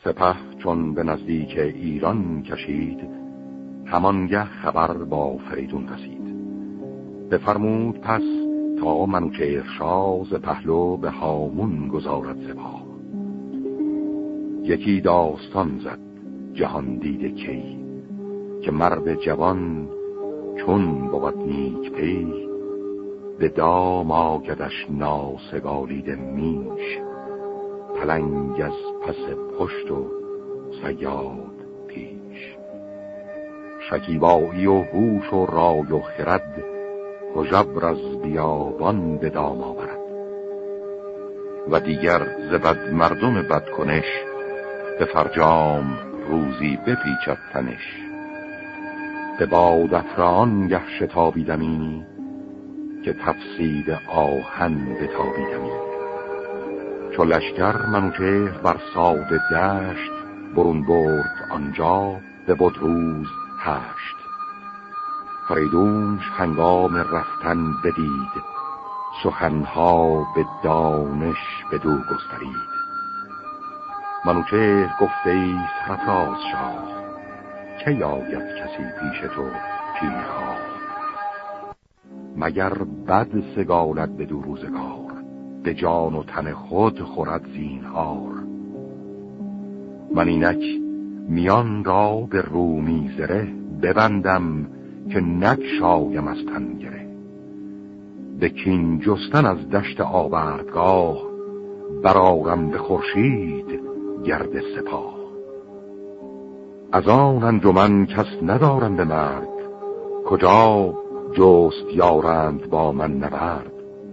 سپه چون به نزدیک ایران کشید، همانگه خبر با فریدون رسید. بفرمود پس تا منوچهر شاه ز پهلو به هامون گذارد سپاه. یکی داستان زد جهان دیده کی، که مرد جوان چون بود نیک پی. به دام آگدش ناسگالیده میش، پلنگ از پس پشت و صیاد پیش. شکیبایی و هوش و رای و خرد، هژبر از بیابان به دام آورد. و دیگر ز بد مردم بدکنش، به فرجام روزی بپیچد تنش. به باد افران گه شتابیدمی، که تفسید آهن بتابیدمی. چو لشکر منوچهر بر ساد دشت، برون برد آنجا به بد روز 8. فریدونش هنگام رفتن بدید، سخنها به دانش بدو گسترید. منوچهر گفت ای سرافراز شاه، کی آید کسی پیش تو کینه‌خواه. مگر بد سگالد بدو روزگار، به جان و تن خود خورد زینهار. من اینک میان را به رومی زره، ببندم که نگشایم از تن گره. به کین جستن از دشت آوردگاه، برآرم به خورشید گرد سپاه. از آن انجمن کس ندارم به مرد، کجا جست یارند با من نبرد.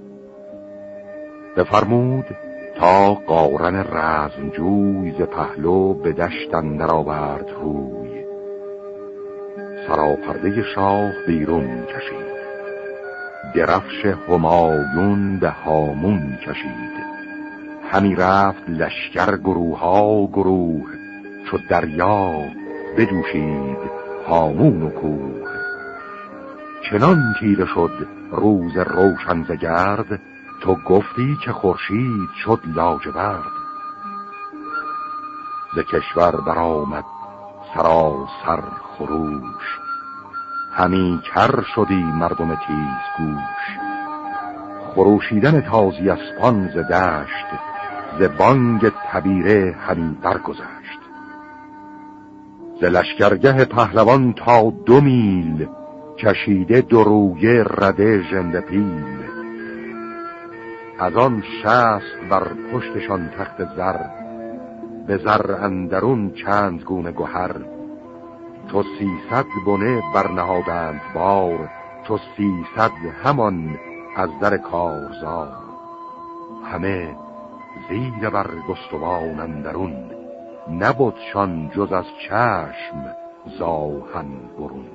بفرمود تا قارن رزمجوی، ز پهلو به دشت اندر آورد روی. سراپرده شاه بیرون کشید، درفش همایون به هامون کشید. همی رفت لشکر گروه ها گروه، چو دریا بجوشید هامون و کوه. چنان تیره شد روز روشن ز گرد، تو گفتی که خورشید شد لاجورد. ز کشور برآمد سراسر خروش، همی کر شدی مردم تیز گوش. خروشیدن تازی اسپان ز دشت، ز بانگ تبیره همی برگذشت. ز لشکرگه پهلوان تا 2 میل، کشیده 2 رویه رده ژنده پیل. از آن 60 بر پشتشان تخت زر، به زر اندرون چند گونه گوهر. چو 300 بنه برنهادند بار، چو 300 همان از در کارزار. همه زیر برگستوان اندرون، نبودشان جز از چشم زاهن برون.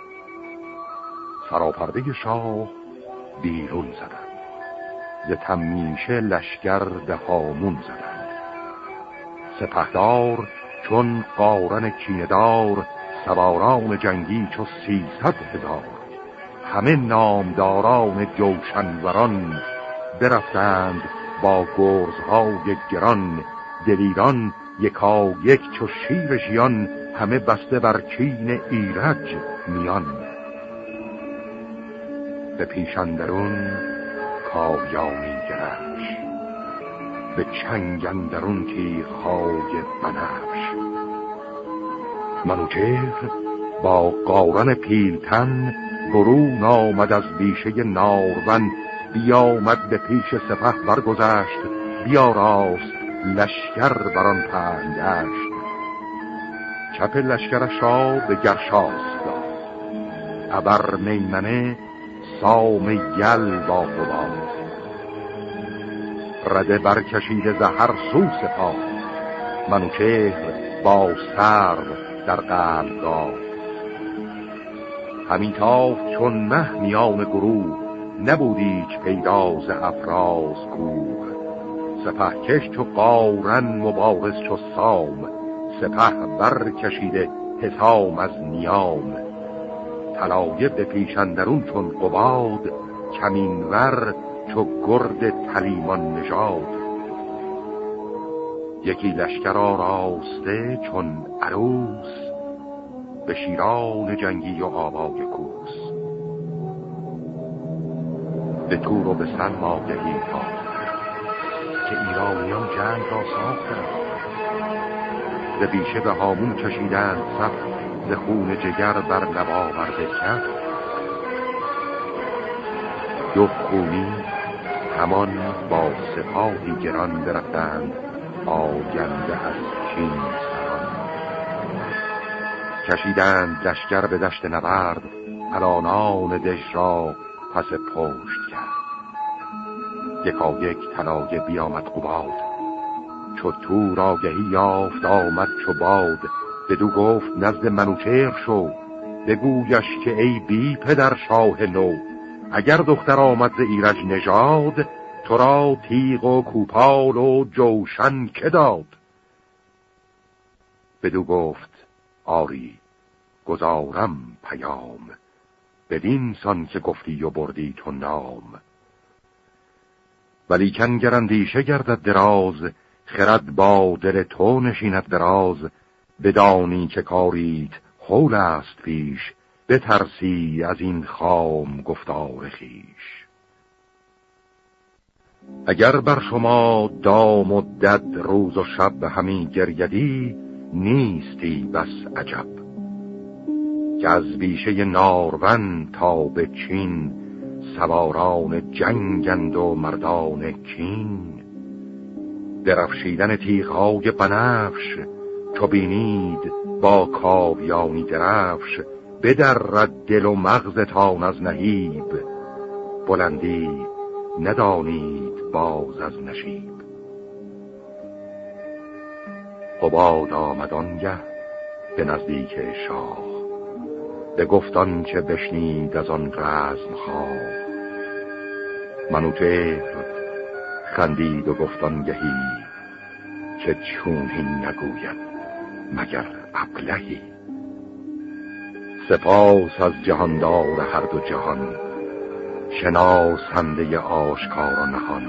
سراپرده شاه بیرون زدند، ز تمیشه لشکر به هامون زدند. سپهدار چون قارن کیندار، سواران جنگی چو 300,000. همه نامداران جوشنوران، برفتند با گرزهای گران. دلیران یکا یک چو شیر ژیان، همه بسته بر کین ایرج میان. به پیش اندرون کاویانی گرفش، به چنگ اندرون تیغ‌های بنفش. منوچهر با قارن پیلتن، برون آمد از بیشه نارون. بیامد به پیش سپه برگذشت، بیاراست لشکر بران پهن دشت. چپ لشکرش را به گرشاس داد، ابر میمنه سام یل با قباد. رده برکشیده ز هر سو سپاه، منوچهر با سرو در قلبگاه. همی تافت چون مه میان گروه، نبودیچ پیدا ز افراز کوه. سپهکش چو قارن مبارز چو سام، سپه برکشیده حسام از نیام. طلایه به پیش اندرون چون قباد، کمینور چو گرد تلیمان نژاد. یکی لشکر آراسته چون عروس، به شیران جنگی و آوای کوس. به تور و به سلم آگهی تاختند، که ایرانیان جنگ را ساختند. ز بیشه به هامون کشیدند صف، ز خون جگر بر لب آورده کف. دو خونی همان با سپاهی گران برفتند، آگنده از چین سران. کشیدند لشکر به دشت نبرد، الانان دژ را پس پشت کرد. یکایک طلایه بیامد قباد، چو تور آگهی یافت آمد چو باد. بدو گفت نزد منوچهر شو، بگویش که ای بی پدر شاه نو. اگر دختر آمد ز ایرج نژاد، تو را تیغ و کوپال و جوشن که داد؟ بدو گفت آری گزارم پیام، بدین سان که گفتی و بردی تو نام. ولیکن گر اندیشه گردد دراز، خرد با دل تو نشیند دراز. بدانی که کاریت هول است پیش، بترسی از این خام گفتار خویش. اگر بر شما دام و دد روز و شب همی گریدی، نیستی بس عجب. که از بیشه نارون تا به چین، سواران جنگند و مردان کین. درفشیدن تیغ‌های بنفش، چو بینید با کاویانی درفش. بدرد دل و مغزتان از نهیب، بلندی ندانید باز از نشیب. قباد آمد آنگه به نزدیک شاه، به گفتان که بشنید از آن رزم خواه. منوچهر خندید و گفت آنگهی، که چونین نگوید مگر ابلهی. سپاس از جهاندار هر دو جهان، شناسنده آشکار و نهان.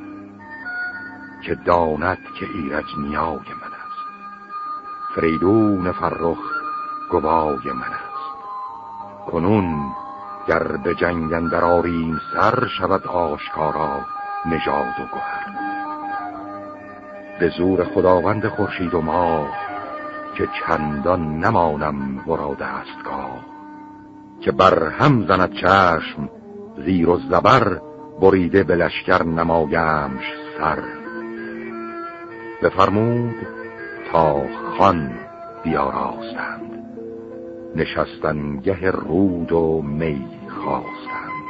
که داند که ایرج نیای من است، فریدون فرخ گوای من است. کنون گر به جنگ اندر آریم سر، شود آشکارا نژاد و گهر. به زور خداوند خورشید و ماه، که چندان نمانم ورا دستگاه. که بر هم زند چشم زیر و زبر، بریده به لشکر نمایمش سر. بفرمود تا خان بیاراستند، نشستنگه رود و می خواستند.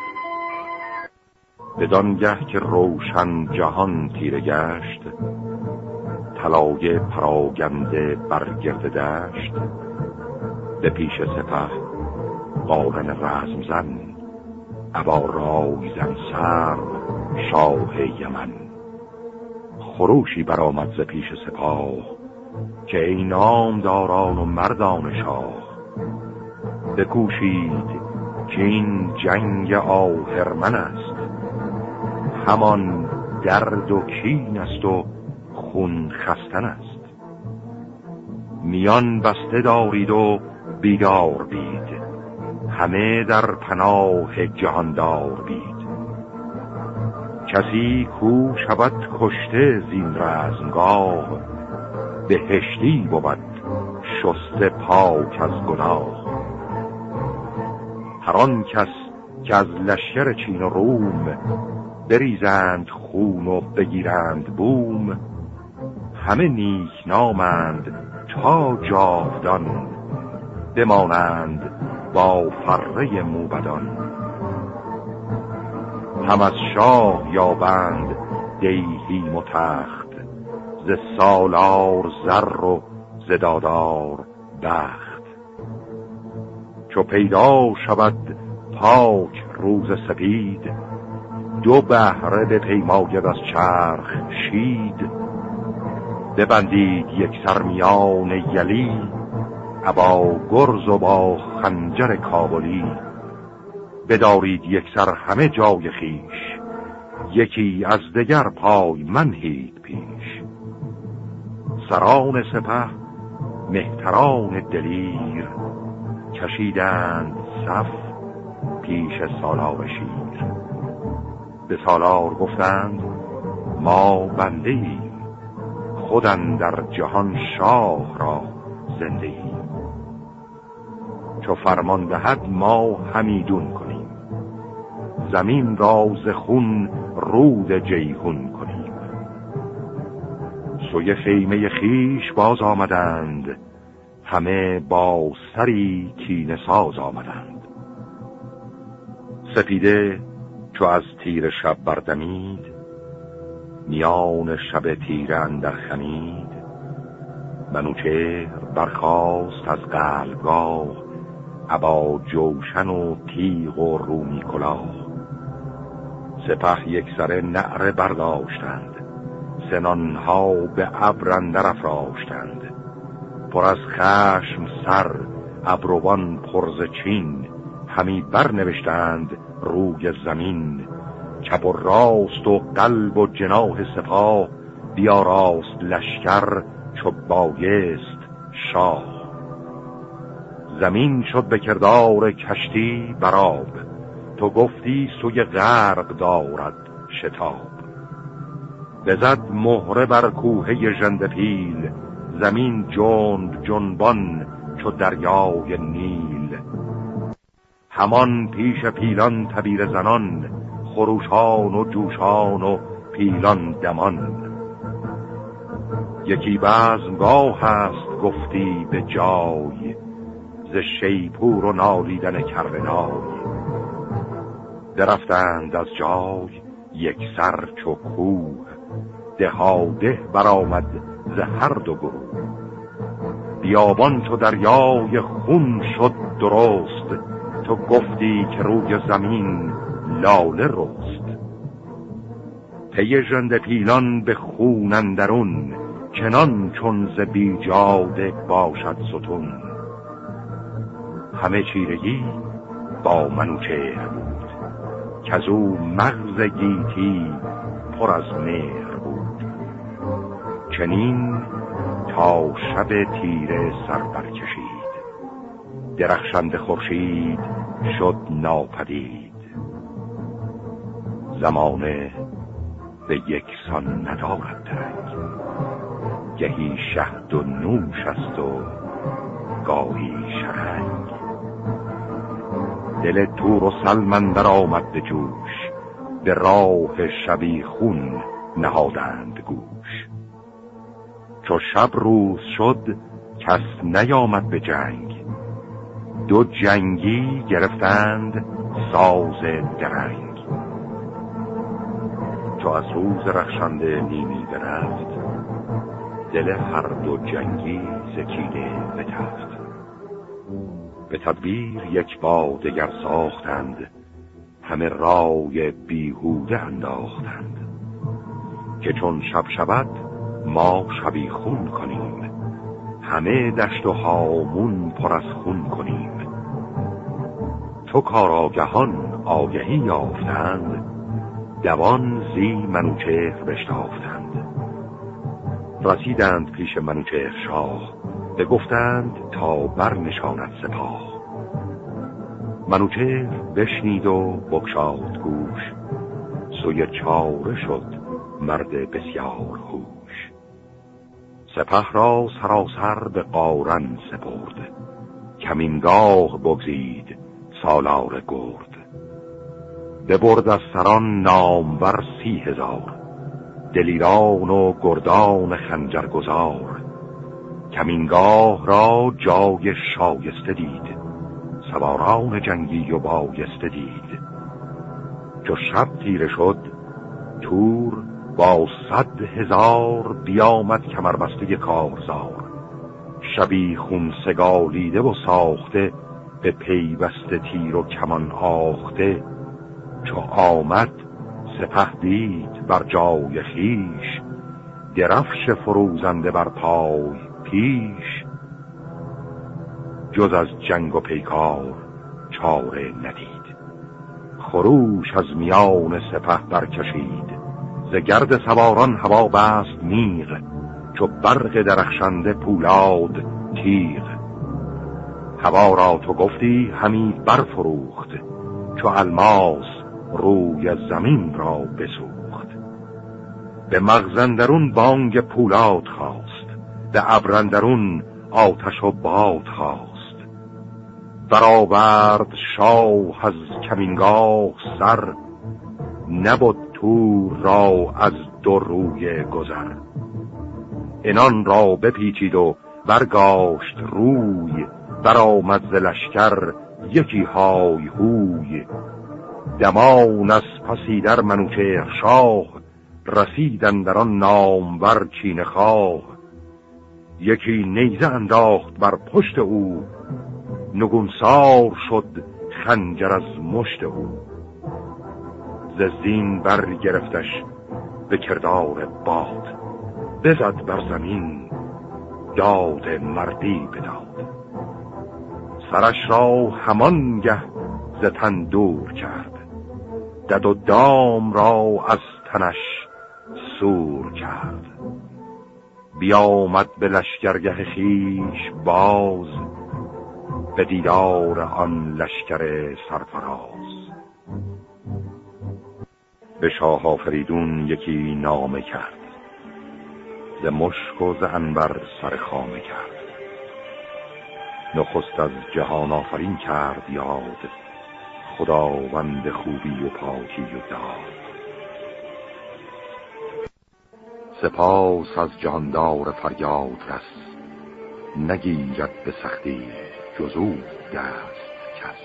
بدانگه که روشن جهان تیره گشت، طلایه پراگنده بر گرد دشت. به پیش سپه قارن رزم زن، ابا رای زن سرو شاه یمن. خروشی برآمد ز پیش سپاه، که ای نامداران و مردان شاه. بکوشید که این جنگ آهرمن است، همان درد و کین است و خون خستن است. میان بسته دارید و بیدار بید، همه در پناه جهاندار بید. کسی کو شود کشته زین رزمگاه، بهشتی بود شسته پاک از گناه. هر آن کس که از لشکر چین و روم، بریزند خون و بگیرند بوم. همه نیک نامند تا جاودان، بمانند با فره موبدان. هم از شاه یابند دیهیم و تخت، ز سالار زر و ز دادار بخت. چو پیدا شود پاک روز سپید، دو بهره به پیماید از چرخ شید. ببندید یک سرمیان یلی، ابا گرز و با خنجر کابلی. بدارید یک سر همه جای خیش، یکی از دگر پای منهید پیش. سران سپه مهتران دلیر، کشیدند صف پیش سالار شیر. به سالار گفتند ما بنده ایم، خودن در جهان شاه را زنده ایم. چو فرمان دهد ما همیدون کنیم، زمین را ز خون رود جیهون کنیم. سوی خیمه خیش باز آمدند، همه با سری کینه ساز آمدند. سپیده چو از تیر شب بردمید، میان شب تیره اندر خمید. منوچهر برخاست از قلبگاه، ابا جوشن و تیغ و رومی کلاه. سپه یک سره نعره برداشتند، سنانها به ابر اندر افراشتند. پر از خشم سر ابروان پر ز چین، همی برنوشتند روی زمین. چپ و راست و قلب و جناح سپاه، بیاراست لشکر چو بایست شاه. زمین شد به کردار کشتی براب، تو گفتی سوی غرق دارد شتاب. بزد مهره بر کوهه ژنده-پیل، زمین جنب جنبان چو دریای نیل. همان پیش پیلان تبیر زنان، خروشان و جوشان و پیلان دمان. یکی بزمگاه هست گفتی به جای، ز شیپور و نالیدن کرنای. درفتند از جای یک سر چو کوه، دهاده برآمد ز هر دو گروه. بیابان چو دریای خون شد درست، تو گفتی که روی زمین لاله رست. پی ژنده پیلان به خون اندرون، چنان چون ز بیجاده باشد ستون. همه چیرگی با منوچهر بود، کزو مغز گیتی پر از مهر بود. چنین تا شب تیره سر برکشید، درخشنده خورشید شد ناپدید. زمانه به یک سان ندارد تنگ، گهی شهد و نوش است و گاهی شرنگ. دل تور و سلم در آمد به جوش، به راه شبیخون نهادند گوش. چو شب روز شد کس نیامد به جنگ، دو جنگی گرفتند ساز درنگ. چو از روز رخشنده نیمی برفت، دل هر دو جنگی زکیده بتفت. به تدبیر یک با دگر ساختند، همه رای بیهوده انداختند. که چون شب شود ما شبیخون کنیم، همه دشت و هامون پر از خون کنیم. تو کاراگهان آگهی یافتند، دوان زی منوچهر بشتافتند. رسیدند پیش منوچهر شاه، بگفتند تا برنشاند سپاه. منوچهر بشنید و بگشاد گوش، سوی چاره شد مرد بسیار هوش. سپه را سراسر به قارن سپرد، کمینگاه بگزید سالار گرد. ببرد از سران نامور 30,000، دلیران و گردان خنجرگزار. کمینگاه را جای شایسته دید، سواران جنگی و بایسته دید. چو شب تیره شد تور با 100,000، بیامد کمربسته کارزار. شبی خون سگالیده و ساخته، به پیوسته تیر و کمان آخته. چو آمد سپه دید بر جای خیش، درفش فروزنده بر پای پیش. جز از جنگ و پیکار چاره ندید، خروش از میان سپه برکشید. ز گرد سواران هوا بست میغ، چو برق درخشنده پولاد تیغ. هوا را تو گفتی همی برفروخت، چو الماس روی زمین را بسوخت. به مغزندرون بانگ پولاد خواست، به ابرندرون آتش و باد خواست. برآورد شاه از کمینگاه سر، نبود تور را از دو روی گذر. انان را بپیچید و برگاشت روی، برآمد ز لشکر یکی های هوی. دمان از پسی در منوچهر شاه، رسیدن در آن نامور کینه خواه. یکی نیزه انداخت بر پشت او، نگونسار شد خنجر از مشت او. ز زین برگرفتش به کردار باد، بزد بر زمین داد مردی بداد. سرش را همانگه ز تن دور کرد، دد و دام را از تنش سور کرد. بیامد به لشکرگه خویش باز، به دیدار آن لشکر سرفراز. به شاه آفریدون یکی نامه کرد، ز مشک و ز عنبر سر خامه کرد. نخست از جهان آفرین کرد یاد، خداوند خوبی و پاکی و داد. سپاس از جهاندار فریاد رس، نگیرد به سختی جزو دست کس.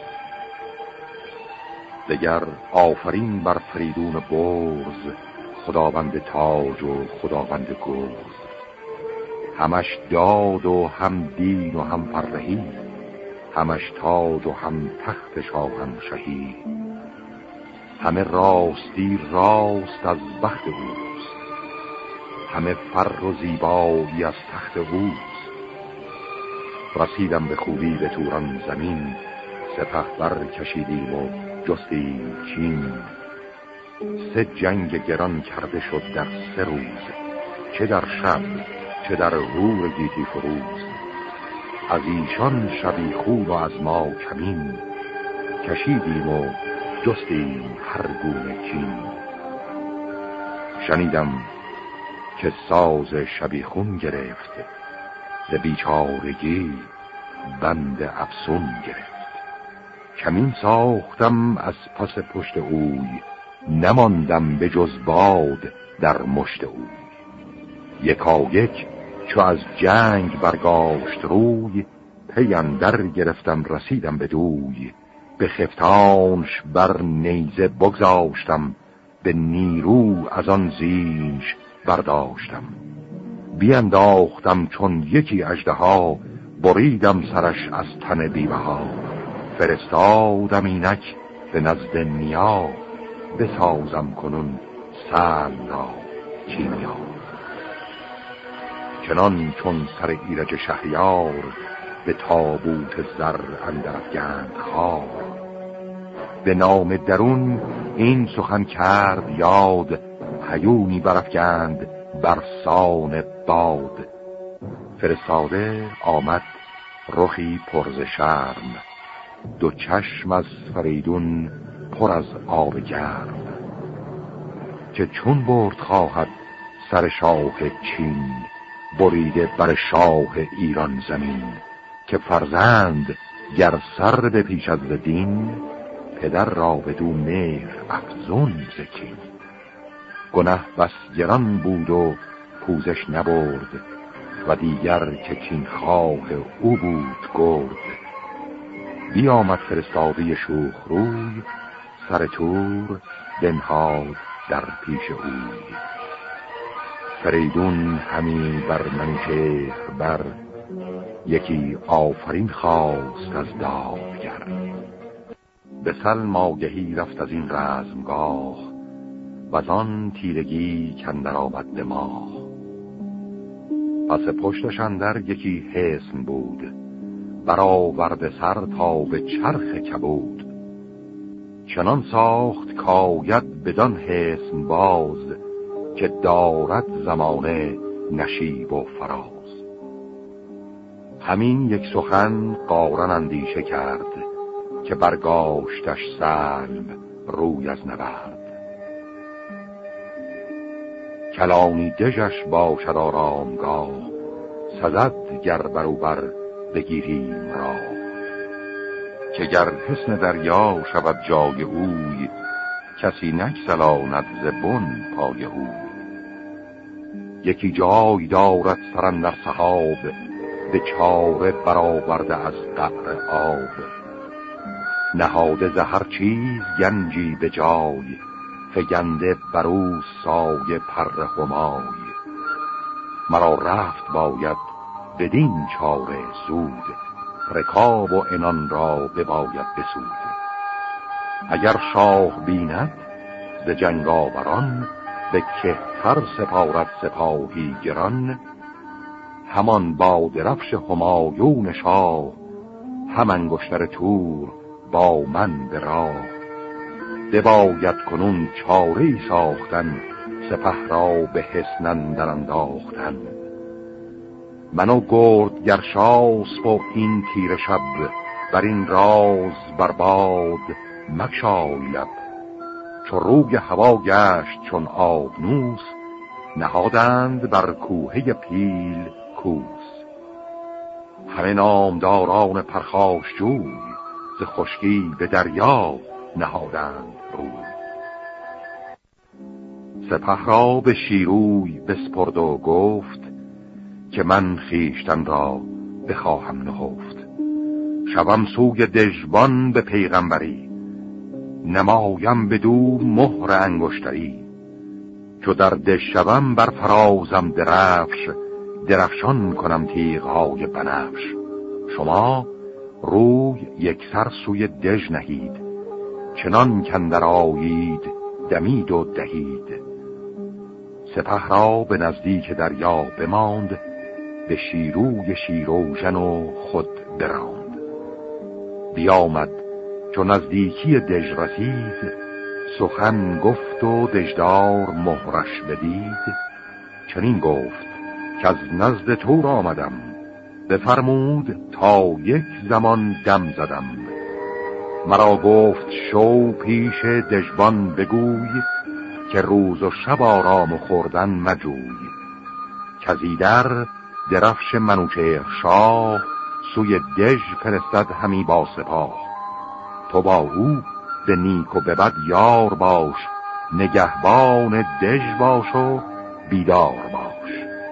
دگر آفرین بر فریدون برز، خداوند تاج و خداوند گرز. همش داد و هم دین و هم فرهی، همش تاج و هم تخت شاهنشهی. همه راستی راست از بخت اوست، همه فر و زیبایی از تخت اوست. رسیدم به خوبی به توران زمین، سپهبر کشیدیم و جستیم چین. 3 جنگ گران کرده شد در 3 روز، چه در شب چه در روز گیتی فروز. از ایشان شبیخون و از ما کمین، کشیدیم و جستیم هر گونه کین. شنیدم که ساز شبیخون گرفت، ز بیچارگی بند افسون گرفت. کمین ساختم از پس پشت اوی، نماندم به جز باد در مشت اوی. یکایک چو از جنگ برگاشت روی، پی اندر گرفتم رسیدم به دوی. به خفتانش بر نیزه بگذاشتم، به نیرو از آن زینش برداشتم. بینداختم چون یکی اژدها، بریدم سرش از تن بی‌بها. فرستادم اینک به نزد نیا، بسازم کنون سلم را کیمیا. چنان چون سر ایرج شهریار، به تابوت زر اندر افگند خوار. به نام درون این سخن کرد یاد، هیونی برافگند بر سان باد. فرستاده آمد رخی پر ز شرم، 2 چشم از فریدون پر از آب گرم. که چون برد خواهد سر شاه چین، بریده بر شاه ایران زمین. که فرزند گر سر بپیچد ز دین، پدر را بدو مهر افزون ز کین. گنه بس گران بود و پوزش نبرد، و دیگر که کین خواه او بود گرد. بیامد فرستاده شوخ روی، سر تور بنهاد در پیش اوی. فریدون همی بر منوچهر بر، یکی آفرین خواست از دادگر. به سلم آگهی رفت از این رزمگاه، و آن تیرگی کاندر آمد دماغ. پس پشتش اندر یکی حصن بود، برآورده سر تا به چرخ کبود. چنان ساخت کاید بدان حصن باز، که دارد زمانه نشیب و فراز. همین یک سخن قارن اندیشه کرد، که برگاشتش سلم روی از نبرد. کلانی دژش باشد آرامگاه، سزد گر بروبر بگیریم را. که گر حصن دریا شود جای اوی، کسی نگسلاند ز بن پای اوی. یکی جای دارد سرندر سحاب، به چاره برآورده از قعر آب. نهاده ز هر چیز گنجی به جای، فگنده برو سایه پر همای. مرا رفت باید بدین چاره زود، رکاب و عنان را بباید بسود. اگر شاه بیند ز جنگ آوران، به کهتر سپارد سپاهی گران. همان با درفش همایون شاه، هم انگشتر تور با من به راه. بباید کنون چاره‌ای ساختن، سپه را به حصن اندر انداختن. من و گرد گرشاسپ و این تیره شب، بر این راز برباد مگشای لب. چو روی هوا گشت چون آبنوس، نهادند بر کوهه پیل کوس. همه نامداران پرخاشجوی، ز خشکی به دریا نهادند روی. سپه را به شیروی بسپرد و گفت، که من خویشتن را بخواهم نهفت. شوم سوی دژبان به پیغمبری، نمایم بدو مهر انگشتری. چو در دژ شوم برفرازم درفش، درفشان کنم تیغ‌های بنفش. شما روی یک سر سوی دژ نهید، چنان کاندر آیید دمید و دهید. سپه را به نزدیک دریا بماند، به شیروی شیروژن و خود براند. بیامد چو نزدیکی دژ رسید، سخن گفت و دژدار مهرش بدید. چنین گفت که از نزد تور آمدم، بفرمود تا یک زمان دم زدم. مرا گفت شو پیش دژبان بگوی، که روز و شب آرام و خوردن مجوی. کزیدر درفش منوچهر شاه، سوی دژ فرستد همی با سپاه. تو با او به نیک و به بد یار باش، نگهبان دژ باش و بیدار باش.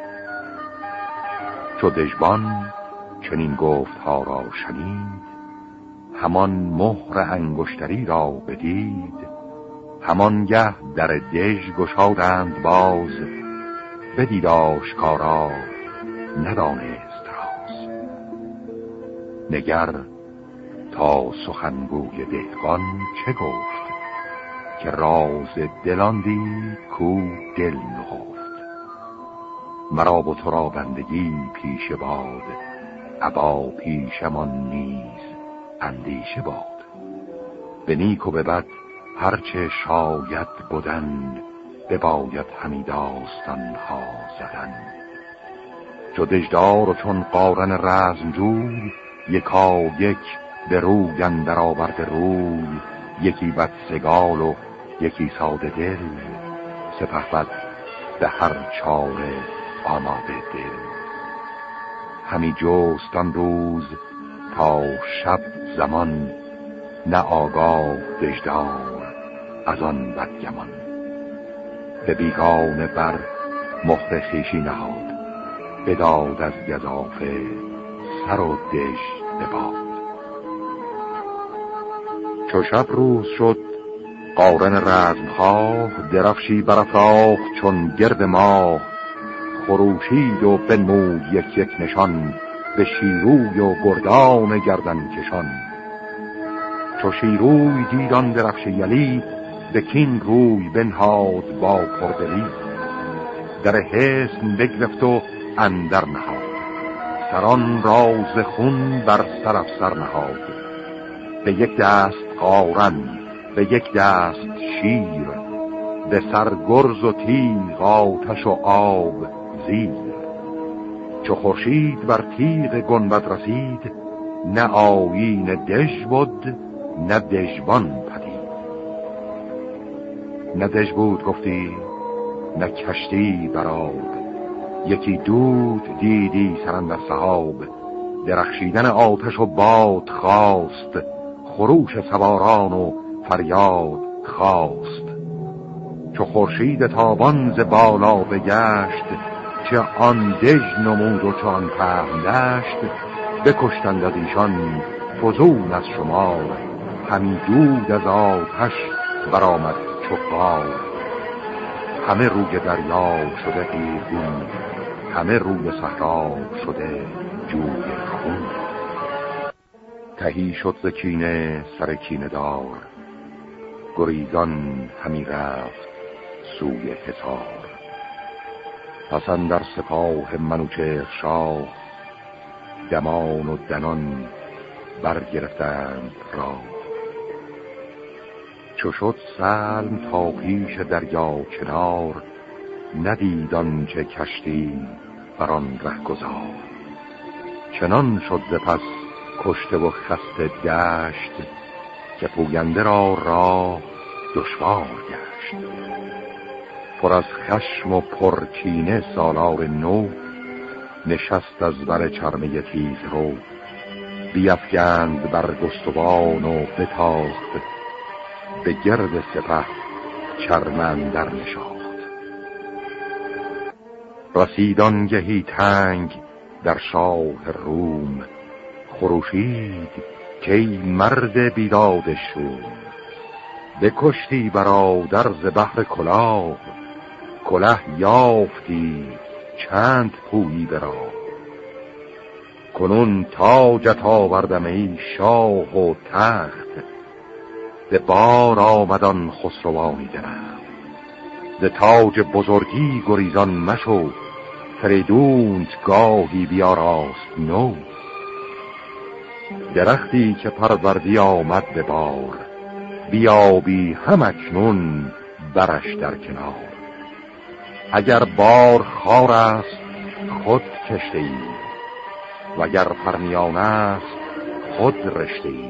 چو دژبان چنین گفت ها را شنید، همان مهر انگشتری را بدید. همانگه در دژ گشادند باز، بدید آشکارا ندانست راز. نگر تا سخنگوی دهقان چه گفت، که راز دلان دید کو دل نهفت. مرا و تو را بندگی پیش باد، ابا پیشمان نیز اندیشه باد. به نیک و به بد هرچه شاید بودن، بباید همی داستان ها زدن. چو دژدار و چون قارن رزمجوی، یکا یک به روی اندر آورده روی. یکی بدسگال و یکی ساده دل، سپهبد به هر چاره آماده دل. همی جستان روز تا شب زمان، نه آگاه دژدار از آن بدگمان. به بیگانه بر مهر خویشی نهاد، بداد از گزافه سر و دژ بباد. چو شب روز شد قارن رزمخواه، درفشی برافراخت چون گرد ماه. خروشید و بنمود یک یک نشان، به شیروی و گردان گردن کشان. چو شیروی دید آن درفش یلی، به کین روی بنهاد با پردلی. در حصن بگرفت و اندر نهاد، سران راز خون بر سر افسر نهاد. به یک دست قارن به یک دست شیر، به سر گرز و تیغ آتش و آب زیر. چو خورشید بر تیغ گنبد رسید، نه آیین دژ بود نه دژبان پدید. نه دژ بود گفتی نه کشتی برآب، یکی دود دیدی سراندر سحاب. درخشیدن آتش و باد خواست، خروش سواران و فریاد خواست. چو خورشید تابان ز بالا بگشت، چه آن دژ نمود و چه آن پهن دشت. بکشتند از ایشان فزون از شمار، همی دود از آتش برآمد چو بار. همه روی دریا شده قیرگون، همه روی صحرا شده جوی خون. تهی شد ز کینه سر کینه دار، گریزان همی رفت سوی حصار. پس اندر سپاه منوچهر شاه، دمان و دنان برگرفتند راه. چو شد سلم تا پیش دریا کنار، ندید آنچه کشتی بر آن ره گذار. چنان شد ز پس کشته و خسته دشت، که پوینده را راه دشوار گشت. پر از خشم و پرکینه سالار نو، نشست از بر چرمه تیز رو. بیفگند بر گستوان و بتاخت، به گرد سپه چرمه اندر نشاخت. رسید آنگهی تنگ در شاه روم، خروشید که ای مرد بیداد شوم. بکشتی برادر ز بهر کلاه، کله یافتی چند پویی برا. کنون تاجت آوردم ای شاه و تخت، به بار آمدان خسروانی درخت. ز تاج بزرگی گریزان مشو، فریدونت گاهی بیاراست نو. درختی که پروردی آمد به بار، بیابی هم اکنون برش در کنار. اگر بار خار است خود کشته ای، وگر پرنیان است خود رشته ای.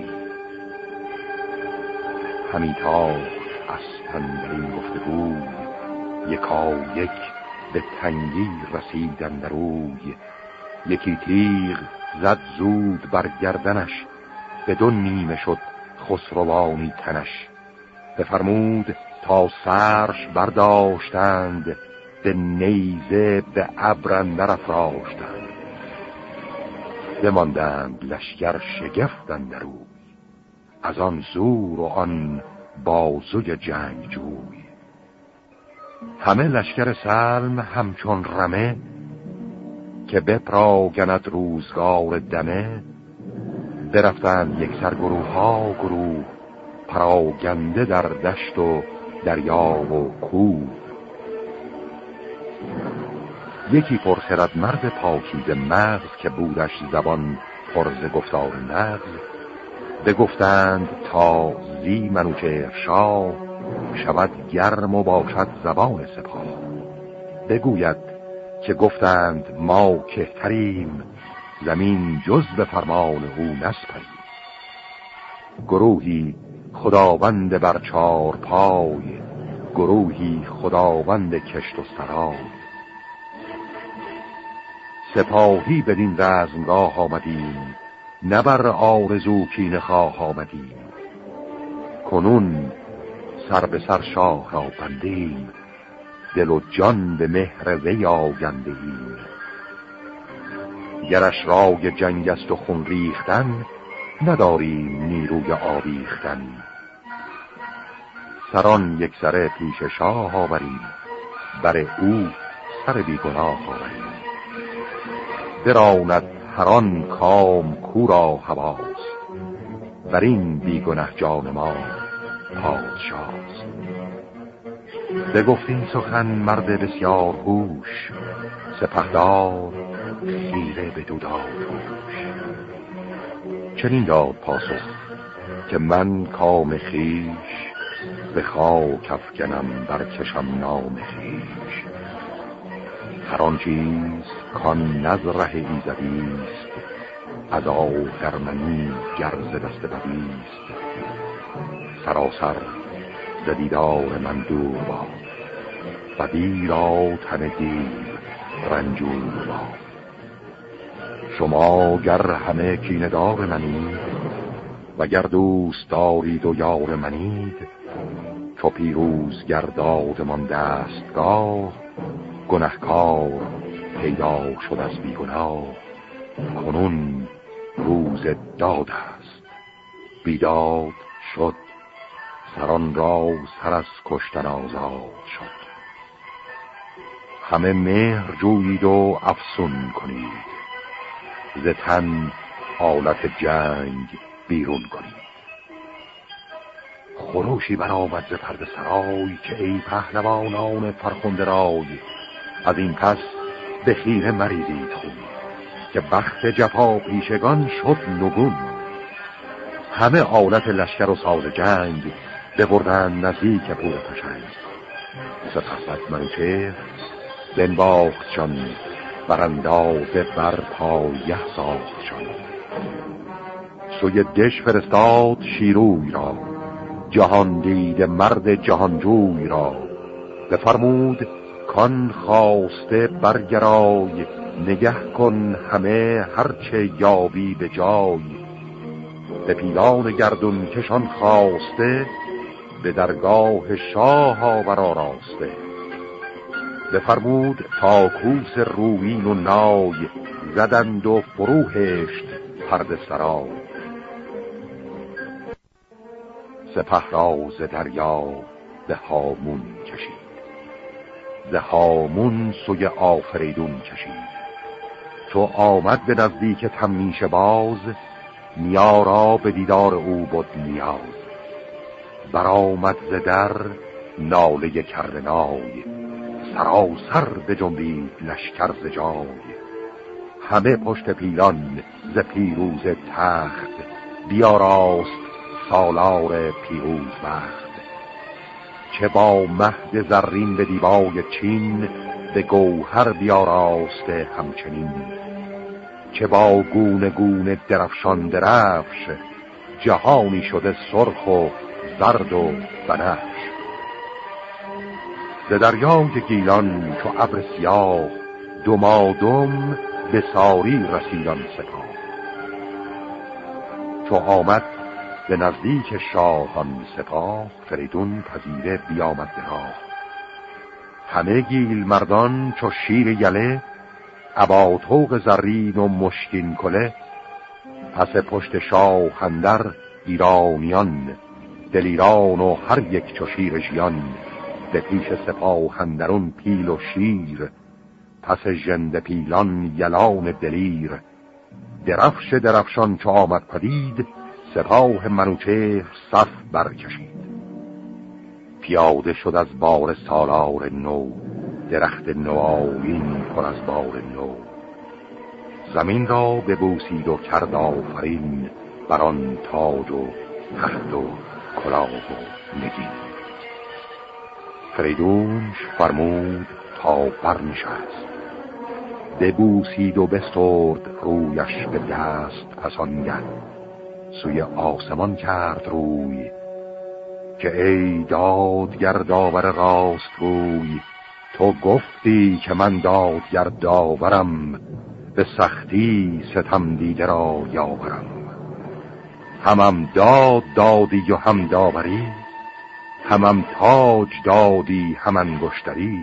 همی تاخت اسپن در این گفتگوی، یکا یک به تنگی رسیدن در اوی. یکی تیغ زد زود بر گردنش، به دو نیمه شد خسروانی تنش. بفرمود تا سرش برداشتند، به نیزه به ابر اندر افراشتند. بماندند لشکر شگفت اندر اوی، از آن زور و آن بازوی جنگجوی. همه لشکر سلم همچون رمه، که بپراگند روزگار دمه. برفتند یک سر گروه ها گروه، پراگنده در دشت و دریا و کوه. یکی پرخرد مرد پاکیزه مغز، که بودش زبان پر ز گفتار نغز. بگفتند تا زی منوچهر شاه، شود گرم و باشد زبان سپاه. بگوید که گفتند ما کهتریم، زمین جز به فرمان او نسپریم. گروهی خداوند بر چار پای، گروهی خداوند کشت و سرای. سپاهی بدین رزمگاه آمدیم، نه بر آرزو کینه خواه آمدیم. کنون سر به سر شاه را بندیم، دل و جان به مهر وی آگنده ایم. گرش رای جنگ است و خون ریختن، نداریم نیروی آویختن. سران یک سره پیش شاه آوریم، بر او سر بیگناه آوریم. براند هران کام کورا هواست، بر این بیگنه جان ما پادشاست. بگفت این سخن مرد بسیار هوش، سپهدار خیره به دو داد گوش. چنین داد پاسخ که من کام خویش، به خاک افکنم برکشم نام خویش. هر آن چیز کان نظره ایزدیست، از آخرمنی گرز دست بدیست. سراسر ز دیدار من دور باد، بدی را تن دیو رنجور باد. شما گر همه کیندار منید، وگر دوست دارید و یار منید، چو پیروز گردادمان دستگاه، گنهکار پیدا شد از بیگناه. کنون روز داد است، بیداد شد، سران را سر از کشتن آزاد شد. همه مهر جویید و افسون کنید، ز تن آلت جنگ بیرون کنید. خروشی برآمد ز پرده سرای، که ای پهلوانان فرخنده رای. از این پس به خیره مریزید خون، که بخت جفا پیشگان شد نگون. همه آلت لشکر و ساز جنگ، ببردن نزدیک پور پشنگ. سپس منوچهر بنواختشان، براندازه بر پایه ساختشان. سوی دش فرستاد شیروی را، جهان دید مرد جهانجوی را. بفرمود کان خواسته برگرای، نگه کن همه هرچه یابی به جای. به پیلان گردون کشان خواسته، به درگاه شاه آور آراسته. بفرمود تا کوس رویین و نای، زدند و فروهشت پرده سرای. سپه را ز دریا به هامون کشید، ز هامون سوی آفریدون کشید. چو آمد به نزدیک تمیشه باز، نیا را به دیدار او بود نیاز. برآمد ز در ناله کردنای، سراسر بجنبید لشکر ز جای. همه پشت پیلان ز پیروز تخت، بیاراست سالار پیروز بخت. چه با مهد زرین به دیبای چین، به گوهر بیاراسته همچنین. چه با گونه گونه درفشان درفش، جهانی شده سرخ و زرد و بنفش. ز دریای گیلان چو ابر سیاه، دمادم به ساری رسیدان سپاه. چو آمد به نزدیک شاهان سپاه، فریدون پذیره بیامد به راه. همه گیل مردان چو شیر یله، ابا طوق زرین و مشکین کله. پس پشت شاه اندر ایرانیان، دلیران و هر یک چو شیر ژیان. به پیش سپاه اندرون پیل و شیر، پس ژنده پیلان یلان دلیر. درفش درفشان چو آمد پدید، سپاه منوچهر صف برکشید. پیاده شد از بار سالار نو، درخت نوآیین پر از بار نو. زمین را ببوسید و کرد آفرین، بر آن تاج و تخت و کلاه و نگین. فریدونش فرمود تا برنشست، ببوسید و بسترد رویش به دست. پس آنگه سوی آسمان کرد روی، که ای دادگر داور راست گوی. تو گفتی که من دادگر داورم، به سختی ستم دیده را یاورم. همم داد دادی و هم داوری، همم تاج دادی هم انگشتری.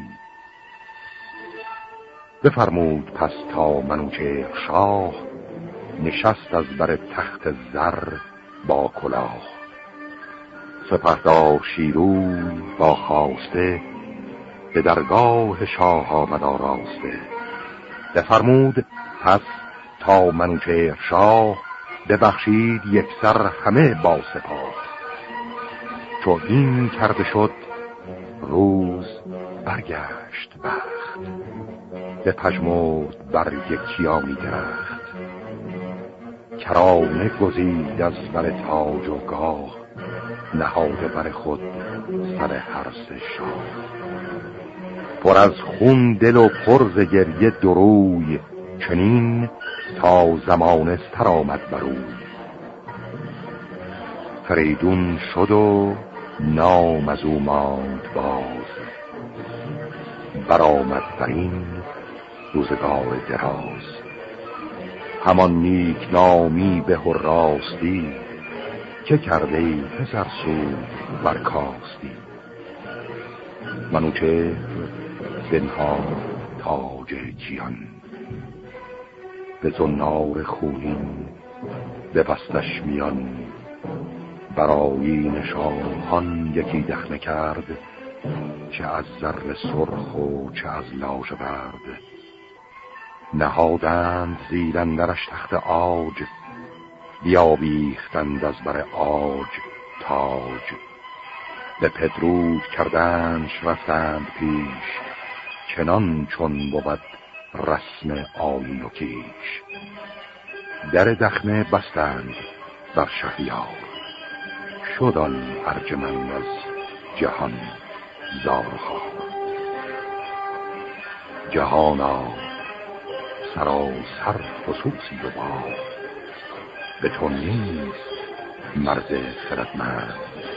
بفرمود پس تا منوچهر شاه، نشست از بر تخت زر با کلاه. سپهدار شیروی با خواسته، به درگاه شاه آمد آراسته. بفرمود پس تا منوچهر شاه، ببخشید یک سر همه با سپاه. چو این کرده شد روز برگشت بخت، بپژمرد بر یکیانی درخت. کرانه گزید از بر تاج و گاه، نهاده بر خود سر هر سه شاه. پر از خون دل و پر ز گریه دروی، چنین تا زمان سر آمد بروی. فریدون شد و نام از او ماند باز، برآمد بر این روزگار دراز. همان نیک نامی به و راستی، که کرده ای پسر سود برکاستی. منوچهر بنهاد تاج کیان، به زنار خونین ببستش میان. برآیین شاهان یکی دخمه کرد، چه از زر سرخ و چه از لاژورد. نهادند زیر اندرش تخت عاج، بیاویختند از بر عاج تاج. به پدرود کردنش رفتند پیش، چنان چون بود رسم آیین و کیش. در دخمه بستند بر شهریار، شد آن ارجمند از جهان زارخوار. جهانا سراسر خصوصی و با، به تو نیست مرد خردمند